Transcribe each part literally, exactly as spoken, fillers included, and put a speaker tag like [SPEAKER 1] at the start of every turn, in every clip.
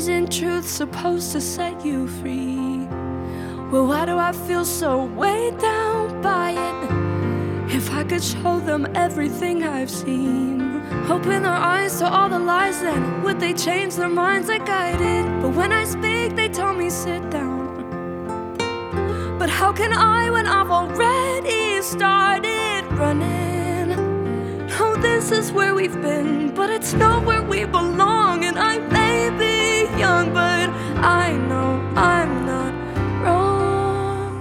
[SPEAKER 1] isn't truth supposed to set you free? Well, why do I feel so weighed down by it? If I could show them everything I've seen, open their eyes to all the lies, then would they change their minds like I did? But when I speak, they tell me sit down. But how can I when I've already started running? No, this is where we've been, but it's not where we belong. And I may be young, but I know I'm not wrong.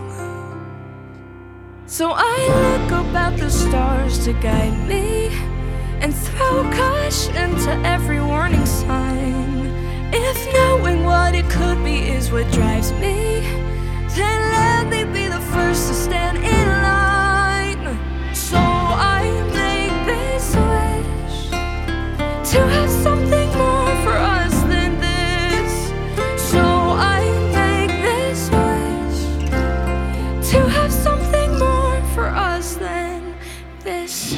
[SPEAKER 1] So I look up at the stars to guide me, and throw caution to every warning sign. If knowing what it could be is what drives me, then let me be the first to stand in line. So I make this wish to have something more for us than this. So I make this wish to have something more for us than this.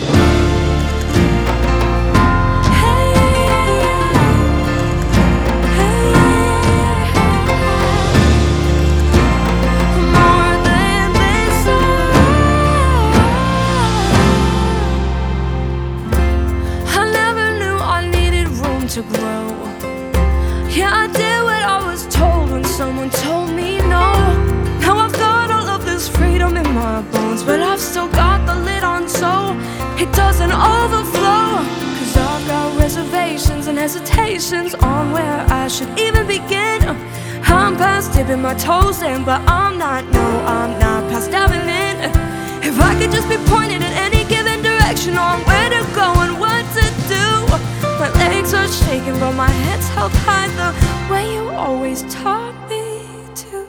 [SPEAKER 1] To grow. Yeah, I did what I was told when someone told me no. Now I've got all of this freedom in my bones, but I've still got the lid on so it doesn't overflow. Cause I've got reservations and hesitations on where I should even begin. I'm past dipping my toes in, but I'm not, no, I'm not past diving in. If I could just be pointed in any given direction on where to go and what to do. My legs are shaking, but my head's held high the way you always taught me to.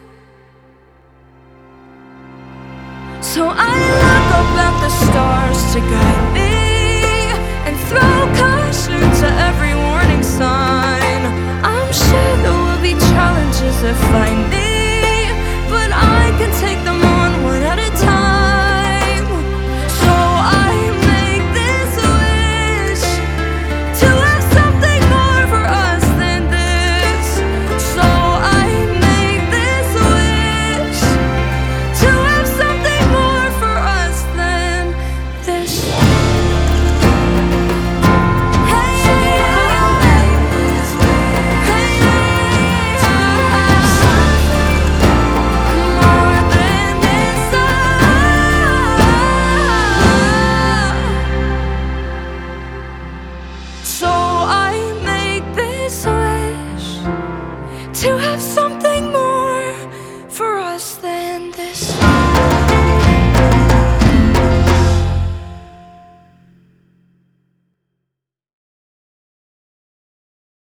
[SPEAKER 1] So I look up at the stars to guide me, and throw caution to every warning sign. I'm sure there will be challenges that find me.